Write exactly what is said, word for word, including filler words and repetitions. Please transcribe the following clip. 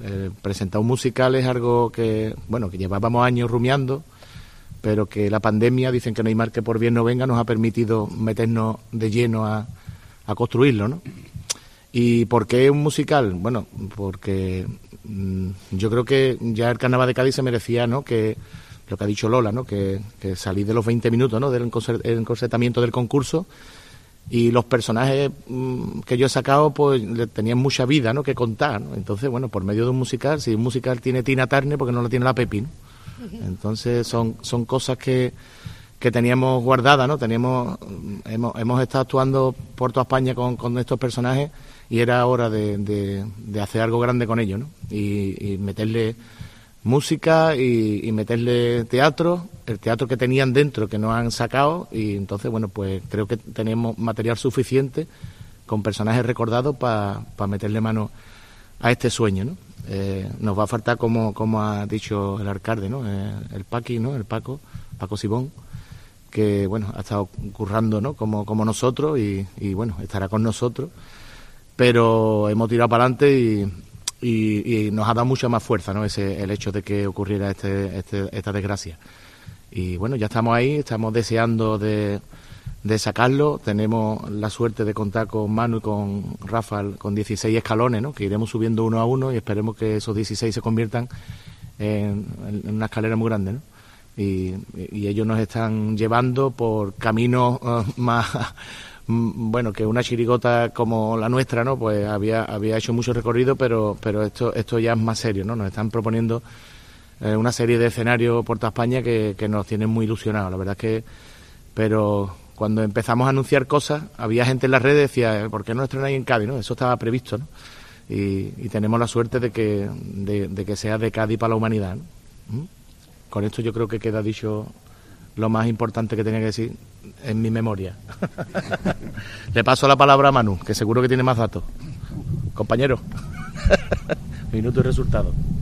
eh, presentar un musical es algo que, bueno, que llevábamos años rumiando, pero que la pandemia, dicen que no hay mal que por bien no venga, nos ha permitido meternos de lleno a, a construirlo, ¿no? ¿Y por qué un musical? Bueno, porque mmm, yo creo que ya el Carnaval de Cádiz se merecía, ¿no?, que lo que ha dicho Lola, ¿no?, que, que salir de los veinte minutos, ¿no?, del encorsetamiento del concurso, y los personajes mmm, que yo he sacado pues tenían mucha vida, ¿no?, que contar, ¿no? Entonces, bueno, por medio de un musical, si un musical tiene Tina Turner, porque no lo tiene la Pepi, ¿no? Entonces son son cosas que, que teníamos guardadas, ¿no? Teníamos hemos, hemos estado actuando por toda España con, con estos personajes, y era hora de, de, de hacer algo grande con ellos, ¿no? Y, y meterle música y, y meterle teatro, el teatro que tenían dentro que no han sacado, y entonces, bueno, pues creo que tenemos material suficiente con personajes recordados para pa meterle mano a este sueño, ¿no? Eh, nos va a faltar, como, como ha dicho el alcalde, ¿no?, eh, el Paqui, ¿no?, el Paco, Paco Sibón, que, bueno, ha estado currando, ¿no?, como, como nosotros, y, y, bueno, estará con nosotros, pero hemos tirado para adelante y, y, y nos ha dado mucha más fuerza, ¿no?, ese, el hecho de que ocurriera este, este, esta desgracia. Y, bueno, ya estamos ahí, estamos deseando de, de sacarlo. Tenemos la suerte de contar con Manu y con Rafa, con dieciséis escalones, ¿no?, que iremos subiendo uno a uno, y esperemos que esos dieciséis se conviertan en, en una escalera muy grande, ¿no? Y, y ellos nos están llevando por caminos uh, más, bueno, que una chirigota como la nuestra, ¿no?, pues había había hecho mucho recorrido, pero pero esto esto ya es más serio, ¿no? Nos están proponiendo eh, una serie de escenarios por toda España que, que nos tienen muy ilusionados, la verdad es que, pero cuando empezamos a anunciar cosas, había gente en las redes que decía, ¿por qué no estrenáis en Cádiz?, ¿no? Eso estaba previsto, ¿no? Y, y tenemos la suerte de que de, de que sea de Cádiz para la humanidad, ¿no? ¿Mm? Con esto yo creo que queda dicho lo más importante que tenía que decir en mi memoria. Le paso la palabra a Manu, que seguro que tiene más datos. Compañero, minuto y resultado.